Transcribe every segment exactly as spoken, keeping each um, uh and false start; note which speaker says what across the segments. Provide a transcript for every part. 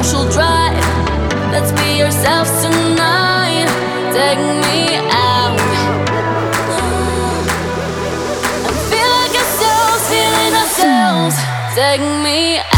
Speaker 1: social drive. Let's be ourselves tonight. Take me out. I feel like ourselves, feeling ourselves. Take me out.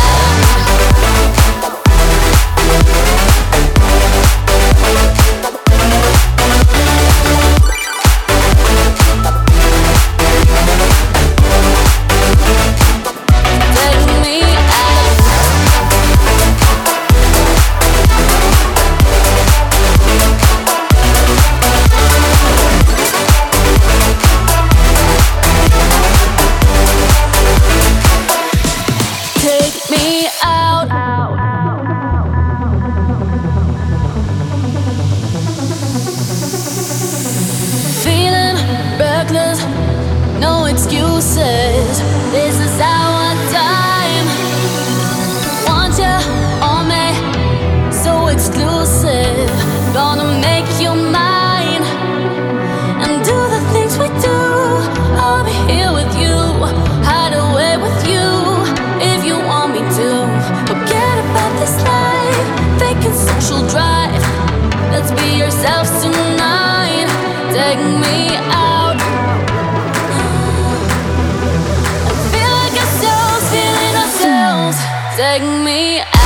Speaker 1: No excuses, this is our time. Want ya on me, so exclusive. Gonna make you mine and do the things we do. I'll be here with you, hide away with you if you want me to. Forget about this life, vacant social drive. Let's be yourselves tonight. Take me out. Take me